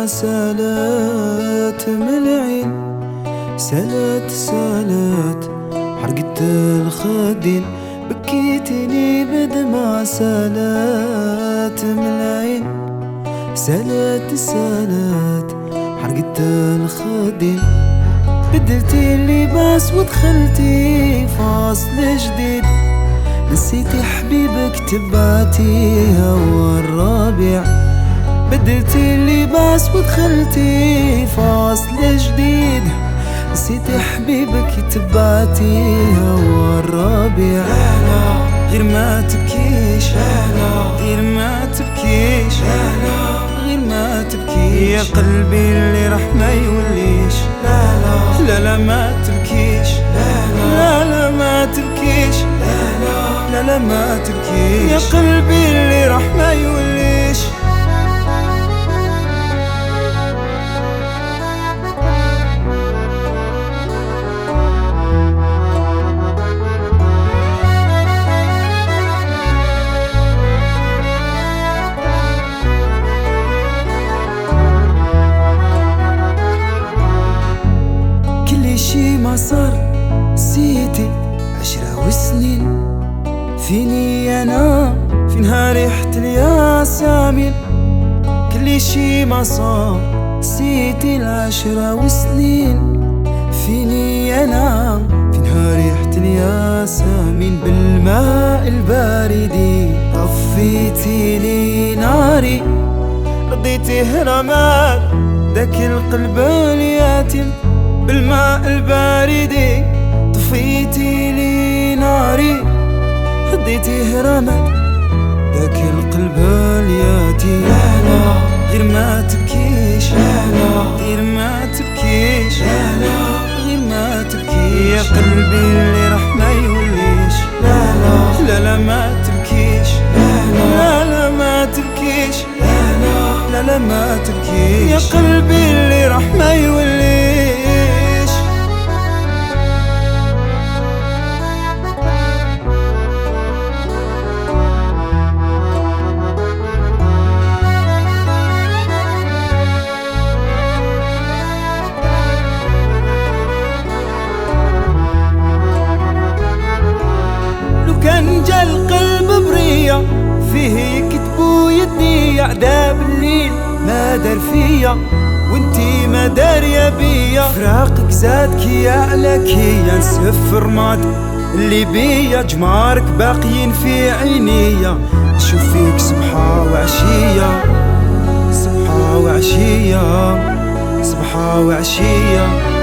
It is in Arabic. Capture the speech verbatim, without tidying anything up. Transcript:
سالت من العين، سالت سالت حرقت الخدين، بكيتني بدمع سالت من العين، سالت سالت حرقت الخدين، بدلتي اللباس ودخلتي فصل جديد، نسيتي حبيبك تبعتي هوا الربيع، بدلتي اللباس ودخلتي فصل جديد، نسيتي حبيبك تبعتي هوا الربيع. غير ما تبكيش، غير ما تبكيش، غير ما تبكيش يا قلبي اللي راح ما يوليش. لا لا ما تبكيش، لا لا ما تبكيش، لا لا ما تبكيش يا قلبي اللي راح ما يوليش. كل شي ما صار نسيتي عشرة وسنين، فيني أنا في نهار ريحة الياسمين، كل شي ما صار نسيتي العشرة وسنين، فيني أنا في نهار ريحة الياسمين، بالماء البارد طفيتي لي ناري، رضيتي هرمات داك القلب اليتيم، بالماء البارد طفيتي لي ناري، رضيتي هرمات داك القلب اليتيم. غير ما تبكيش، غير ما تبكيش، غير ما تبكيش يا قلبي اللي راح ما يوليش. لا لا ما تبكيش، لا لا ما تبكيش، لا لا ما تبكيش يا قلبي اللي راح ما يوليش. كان جا القلب برية فيه يكتبوا يدي عذاب الليل ما دار فيا وانتي ما دارية بيا، فراقك زاد كيا على كيا نسف رماد اللي بيا، جمارك باقيين في عينيا، نشوف فيك صبحة وعشية، صبحة وعشية، صبحة وعشية.